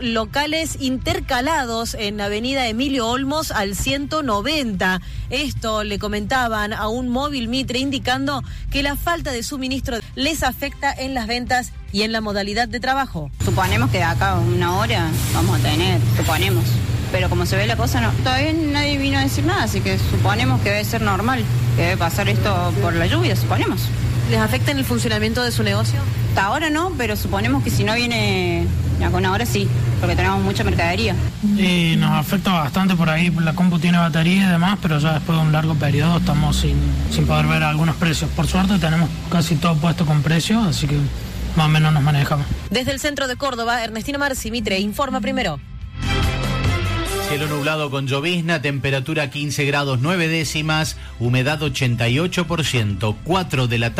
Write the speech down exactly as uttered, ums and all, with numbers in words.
locales intercalados en Avenida Emilio Olmos al ciento noventa. Esto le comentaban a un móvil Mitre, indicando que la falta de suministro les afecta en las ventas y en la modalidad de trabajo. Suponemos que de acá a una hora vamos a tener, suponemos. Pero como se ve la cosa, no, todavía nadie vino a decir nada, así que suponemos que debe ser normal, que debe pasar esto por la lluvia, suponemos. ¿Les afecta en el funcionamiento de su negocio? Hasta ahora no, pero suponemos que si no viene ya con ahora sí, porque tenemos mucha mercadería. Y nos afecta bastante por ahí, la compu tiene batería y demás, pero ya después de un largo periodo estamos sin, sin poder ver algunos precios. Por suerte tenemos casi todo puesto con precios, así que más o menos nos manejamos. Desde el centro de Córdoba, Ernestina Marci, Mitre, informa primero. Cielo nublado con llovizna, temperatura quince grados nueve décimas, humedad ochenta y ocho por ciento, cuatro de la tarde.